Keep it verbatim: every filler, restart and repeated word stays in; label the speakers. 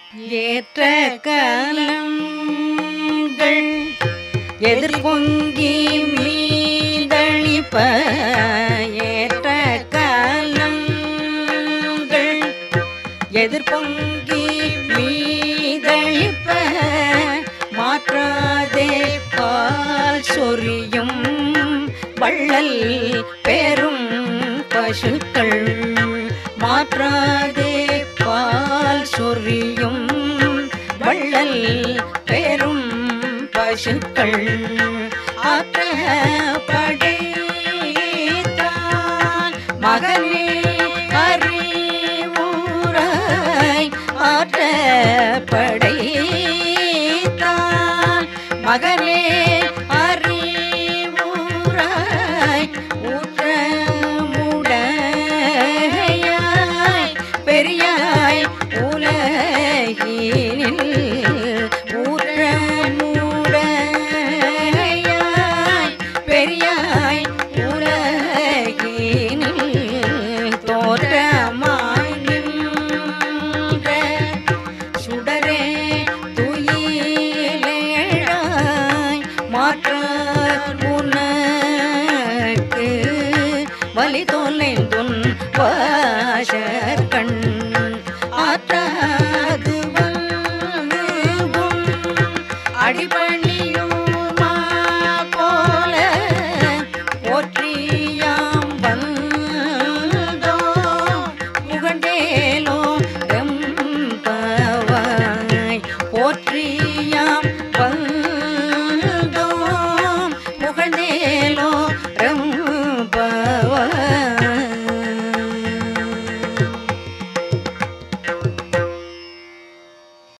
Speaker 1: ஏற்ற கலங்கள் எதிர்பொங்கி மீதளிப்ப ஏற்ற கலங்கள் எதிர்பொங்கி மீதளிப்ப மாற்றாதே பால் சொரியும் வள்ளல் பெரும் பசுக்கள் மாற்றாதே பால் சொரியும் வள்ளல் பெரும் பசுக்கள் ஆற்ற படைத்தான் மகனே அறிவுராய் ஆற்ற படைத்தான் மகனே அறிவுராய் ஊற்றமுடையாய் பெரியாய் உலகினில் ஊற்றமுடையாய் பெரியாய் உலகினில் தோற்றமாய் நின்ற சுடரே துயிலேழாய் மாற்றார் உனக்கு வலி தொலைந்துன் வாசற்கண் ஆற்ற